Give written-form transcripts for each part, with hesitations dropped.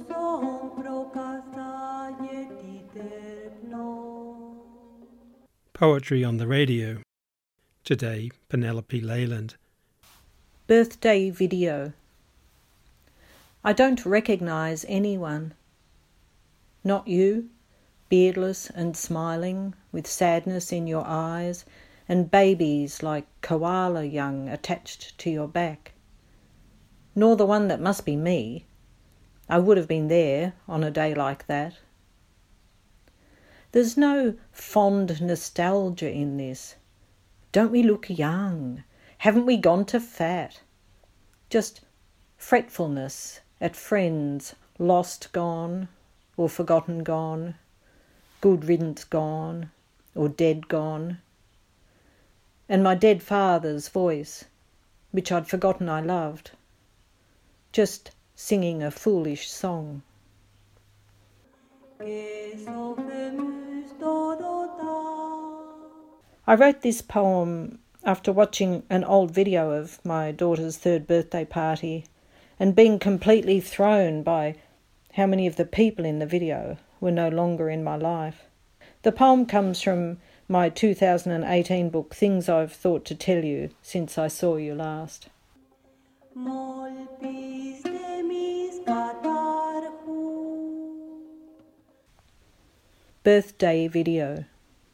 Poetry on the Radio. Today, Penelope Leyland. Birthday video. I don't recognise anyone. Not you, beardless and smiling, with sadness in your eyes, and babies like koala young attached to your back. Nor the one that must be me. I would have been there on a day like that. There's no fond nostalgia in this. Don't we look young? Haven't we gone to fat? Just fretfulness at friends lost gone or forgotten gone, good riddance gone or dead gone. And my dead father's voice, which I'd forgotten I loved, just singing a foolish song. I wrote this poem after watching an old video of my daughter's 3rd birthday party and being completely thrown by how many of the people in the video were no longer in my life. The poem comes from my 2018 book, Things I've Thought to Tell You Since I Saw You Last. Birthday video.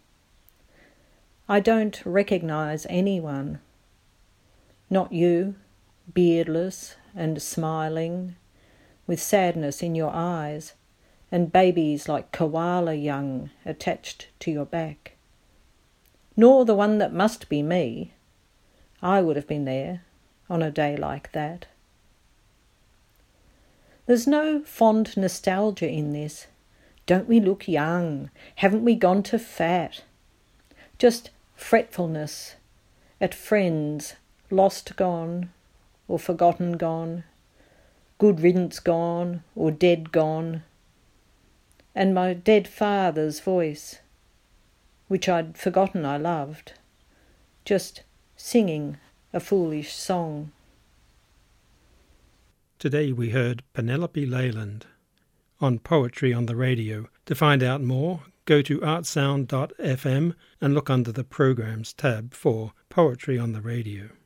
I don't recognise anyone. Not you, beardless and smiling, with sadness in your eyes, and babies like koala young attached to your back. Nor the one that must be me. I would have been there on a day like that. There's no fond nostalgia in this. Don't we look young? Haven't we gone to fat? Just fretfulness at friends lost gone or forgotten gone, good riddance gone or dead gone. And my dead father's voice, which I'd forgotten I loved, just singing a foolish song. Today we heard Penelope Leyland on Poetry on the Radio. To find out more, go to artsound.fm and look under the Programs tab for Poetry on the Radio.